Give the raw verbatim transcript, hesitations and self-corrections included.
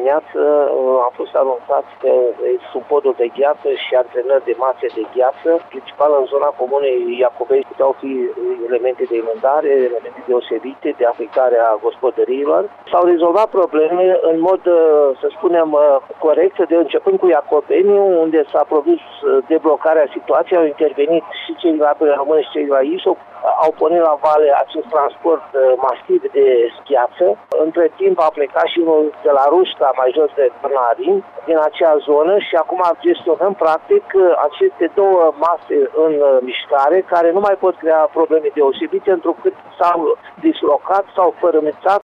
dimineață am fost anunțat că sub podul de gheață și antrenări de mase de gheață, principal în zona comunei Iacovei, puteau fi elemente de inundare, elemente deosebite de afectare a gospodăriilor. S-au rezolvat probleme în mod, să spunem, corect, de începând cu Iacoveni, unde s-a produs deblocarea situației, au intervenit și cei de la Români și cei de la Ișoc, au pornit la vale acest transport masiv de gheață. Între timp a plecat și unul de la Rușca, mai jos de Târnarin, din acea zonă și acum gestionăm practic aceste două mase în mișcare care nu mai pot crea probleme deosebite, întrucât s-au dislocat, s-au fărâmițat